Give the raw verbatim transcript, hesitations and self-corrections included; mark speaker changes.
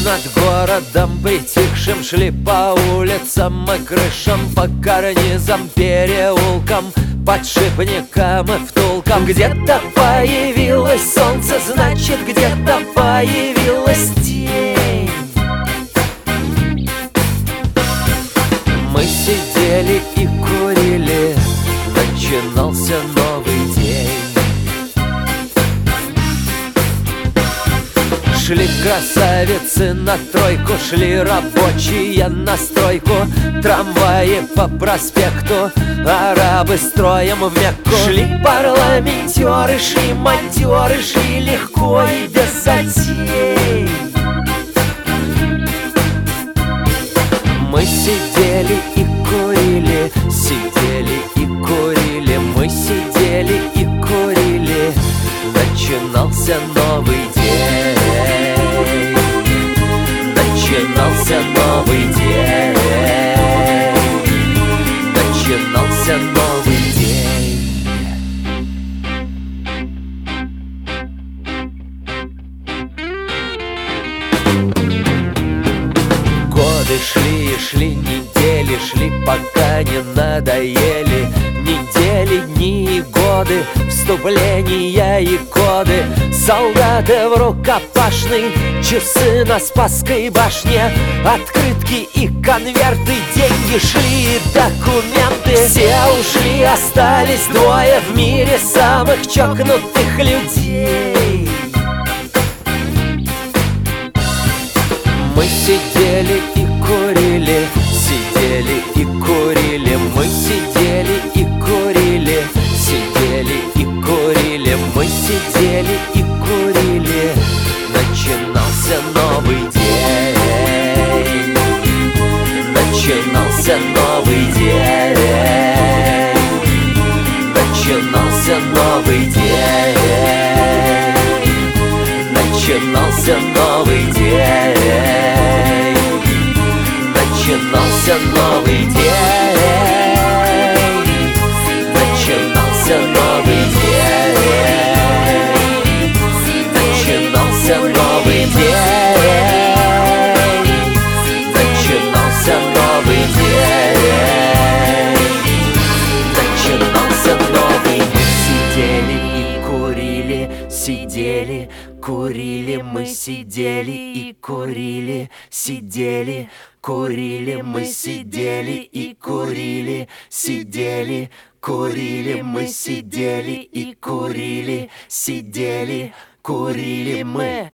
Speaker 1: Над городом притихшим шли по улицам и крышам, по карнизам, переулкам, подшипникам и втулкам. Где-то появилось солнце, значит, где-то появилась тень. Мы сидели и курили, начинался новый день. Шли красавицы на тройку, шли рабочие на стройку, трамваи по проспекту, арабы строем в Мекку. Шли парламентеры, шли монтеры, шли легко и без затей. Мы сидели и курили, сидели и курили, мы сидели и курили, начинался новый день. Начинался новый день. Начинался новый день. Годы шли и шли, недели шли, пока не надоели. Недели, дни и годы, вступления и коды. Солдаты в рукопашной, часы на Спасской башне, открытки и конверты, деньги шли и документы. Все ушли, остались двое в мире самых чокнутых людей. Мы сидели и курили, сидели и курили, мы сидели и курили, сидели и курили, мы сидели и курили, начинался новый день. Начинался новый день. Начинался новый день. Начинался новый день. Начинался новый день. Начинался новый день. Начинался новый день. Начинался новый день. Начинался новый день. Сидели и курили, сидели, курили, мы сидели и курили, сидели, курили, мы сидели и курили, сидели, курили, мы сидели и курили, сидели, курили мы.